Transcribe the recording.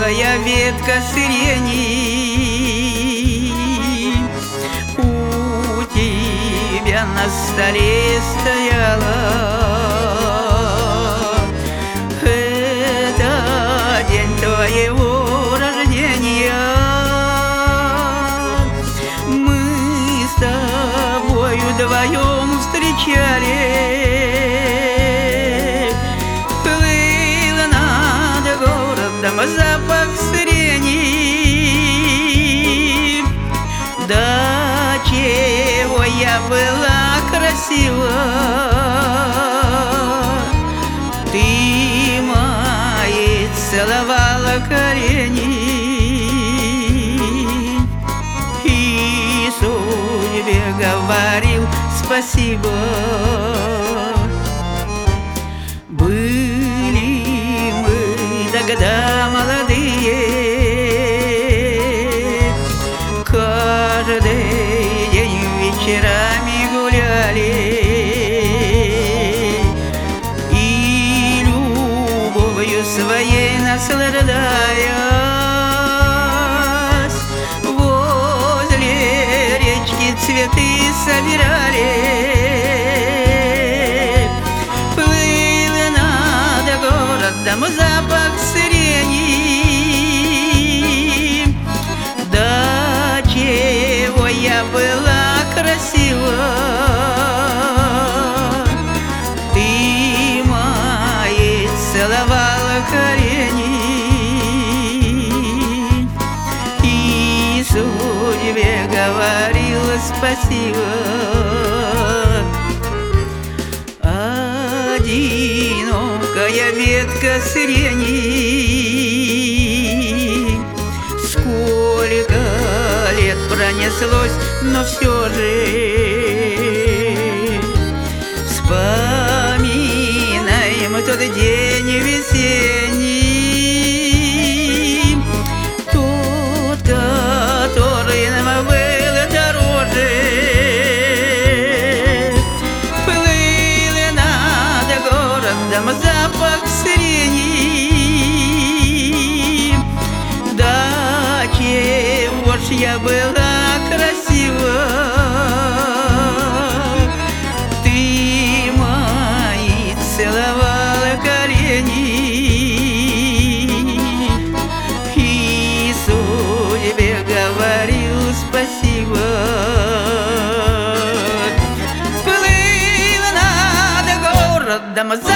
одинокая ветка сирени у тебя на столе стояла. Это день твоего рождения. Мы с тобою вдвоем встречали. Плыл над городом запах сирени. До чего я была красива. Ты мои целовала колени и судьбе говорил спасибо. Были мы тогда молодые, каждый день вечерами гуляли и любовью своей наслаждаясь, возле речки цветы собирали. Плыл над городом запах сирени. До чего я была красива. Ты мои целовала колени и судьбе говорила спасибо. Одинокая ветка сирени, сколько лет пронеслось, но все же вспоминаем тот день весенний, тот, который нам был дороже. Плыл над городом запах сирени. До чего ж я была красива. Ты мои целовала колени и судьбе говорил спасибо. Плыл над городом